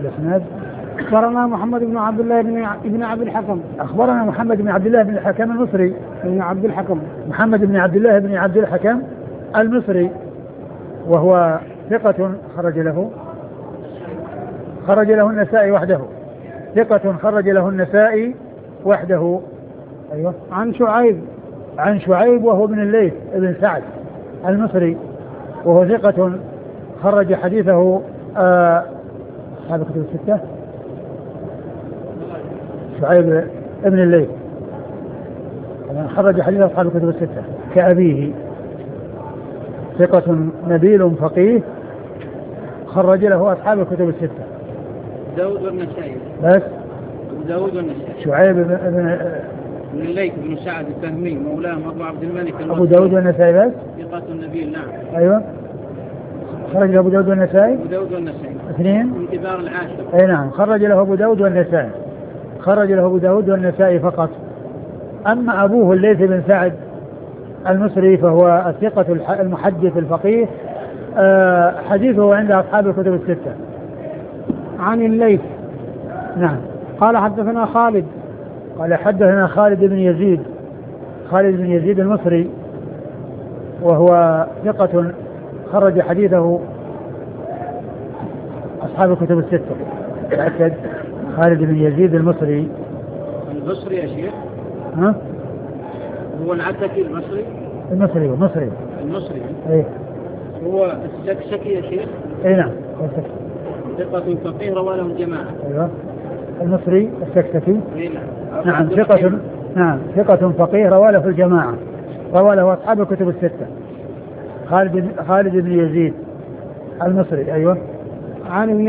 الإسناد. أخبرنا محمد بن عبد الله بن عبد الحكم. أخبرنا محمد بن عبد الله بن الحكم المصري. بن عبد الحكم. محمد بن عبد الله بن عبد الحكم المصري، وهو ثقة خرج له النسائي وحده. ثقة خرج له النسائي وحده. أيوة. عن شعيب وهو ابن الليث ابن سعد المصري، وهو ثقة خرج حديثه أصحاب الكتب الستة. شعيب ابن الليث خرج حديث أصحاب الكتب الستة كأبيه. ثقة نبيل فقيه خرج له أصحاب الكتب الستة. داود والنسائي بس. داود والنسائي. شعيب ابن الليث بن سعد الفهمي مولاهم أبو عبد الملك أبو داود والنسائي بس. ثقة النبيل. نعم. أيوة. خرج له أبو داود والنسائي. أبو داود والنسائي اثنين من كبار العاشر. أي نعم. خرج له أبو داود والنسائي. خرج له أبو داود والنسائي فقط. أما أبوه الليث بن سعد المصري فهو الثقة المحدث الفقيه، حديثه عند أصحاب الكتب الستة. عن الليث. نعم. قال حدثنا خالد. قال حدثنا خالد بن يزيد المصري، وهو ثقة خرج حديثه أصحاب الكتب الستة. تأكد. خالد بن يزيد المصري. البصري يا شيخ. ها؟ هو العتكي المصري. المصري. ايه. هو السكسكي يا شيخ. اي نعم. ثقة فقيه رواه له الجماعة. ايوه. المصري السكسكي. نعم. ثقة فقيه رواه له الجماعة، رواه له أصحاب الكتب الستة. خالد بن يزيد المصري. ايوه. عن ابن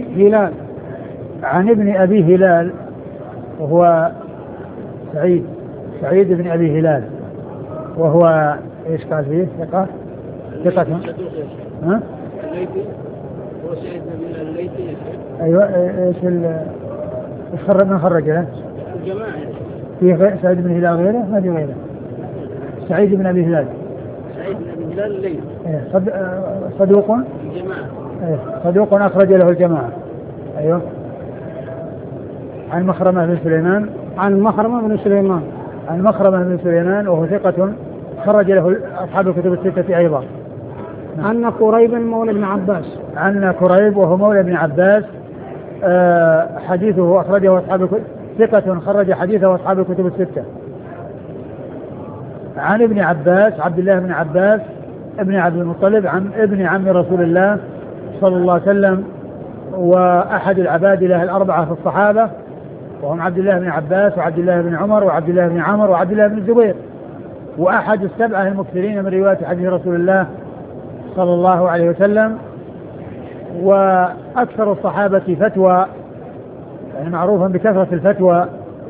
أبي هلال وهو سعيد بن أبي هلال، وهو ايش قال فيه؟ ثقة. ها؟ الليثي. هو سعيد بن الليثي. ايوه. ايش من خرج له؟ الجماعة. في سعيد بن هلال غيره؟ ما في غيره. سعيد بن أبي هلال. سعيد بن أبي هلال الليثي. صدوق. الجماعة. صدوق أخرج له الجماعة. ايوه. عن مخرمة بن سليمان وهو ثقة خرج له أصحاب الكتب الستة أيضا. عن كريب مولى ابن عباس. عن كريب وهو مولى ابن عباس، حديثه أخرجه أصحاب ثقة خرج حديثه أصحاب الكتب الستة. عن ابن عباس عبد الله بن عباس ابن عبد المطلب عن ابن عم رسول الله صلى الله عليه وسلم، وأحد العبادلة الأربعة في الصحابة، وهم عبد الله بن عباس وعبد الله بن عمر وعبد الله بن عمر وعبد الله بن الزبير، وأحد السبعة المكثرين من رواية حديث رسول الله صلى الله عليه وسلم، وأكثر الصحابة فتوى، يعني معروفا بكثرة الفتوى،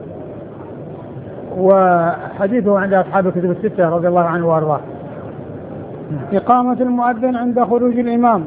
وحديثه عند أصحاب الكتب الستة رضي الله عنه وأرضاه. إقامة المؤذن عند خروج الإمام.